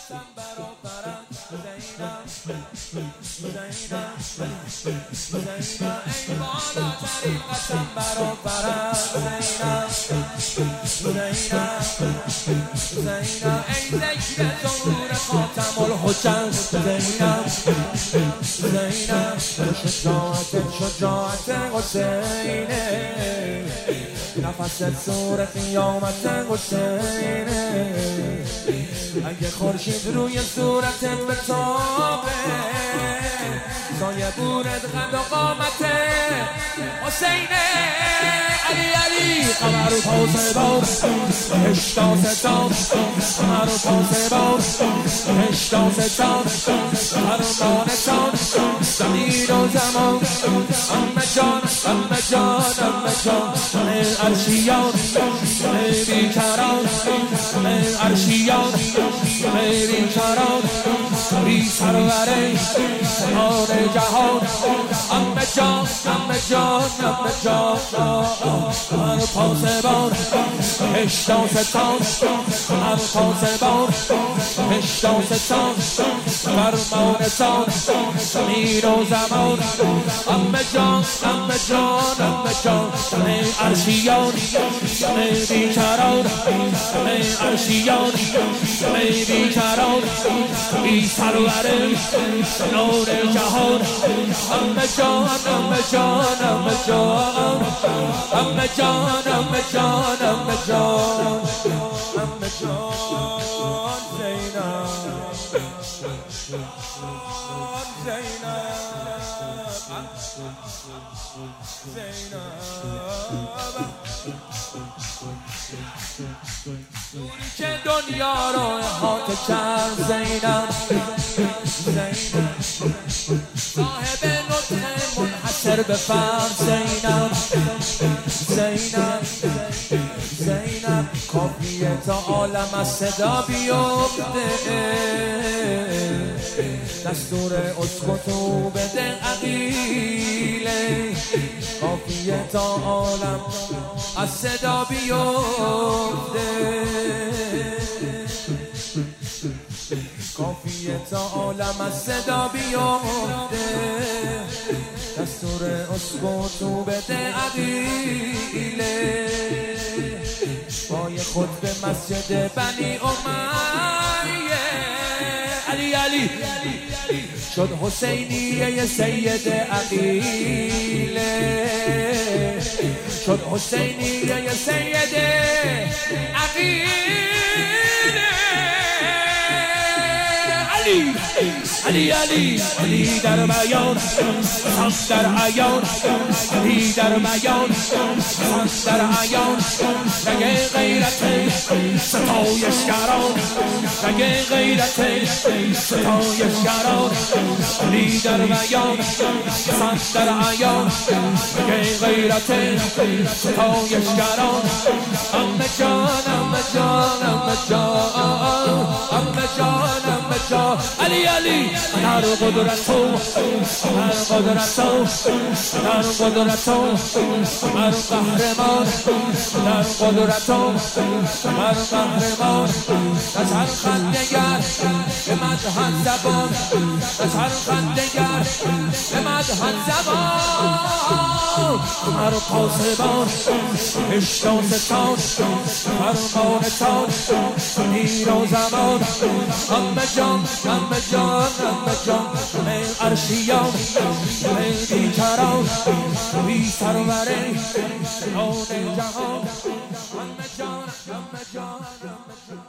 قسم برابرم زینب ای بالاترین قسم برابرم زینب ای ذکر ظهور خاتم الحجج زینب شجاعت حسینه نفس سور قیامت حسینه اگه خورشید روی صورت بتابه سایه بورد قد و قامت حسینه علی قمر و پاس بار هشتا ستان قمر و پاس بار هشتا ستان فرمانتان زمین و زمان امه جان عرشیان ای بیکران عرشیان ای بیکران بی سروره آن جهان امه جان قمر پاسبان هشتا ستان قمر پاسبان هشتا ستان فرمانتان زمین و زمان امه جان ای عرشیان ای بیکران ای عرشیان ای بیکران بی سروره نور جهان امه جان دوری که دنیا رو احاطه کرد زینب صاحب نطق منحصر به فرد زینب کافیه تا عالم از صدا بیفته دستور اسکتو بده عقیله کافیه تا عالم از صدا بیفته کافیه تا عالم از صدا بیفته دستور اسکتو بده عقیله پای خود به مسجد بنی امیه علی شد حسینیه سید عقیله شد حسینیه سید عقیله علی در بیان حق در عیان علی در بیان حق در عیان رگ غیرت ستایشگران رگ غیرت ستایشگران علی در بیان حق در عیان رگ غیرت ستایشگران امه جان علی هر قدرتو هر قهرمان هر قدرتو هر قهرمان از هر خندگر به مدح زبان از هر خندگر به مدح زبان هر پاسبان هشتا ستان فرمانتان زمین و زمان امه جان ای عرشیان ای بیکران بی سروره آن جهان امه جان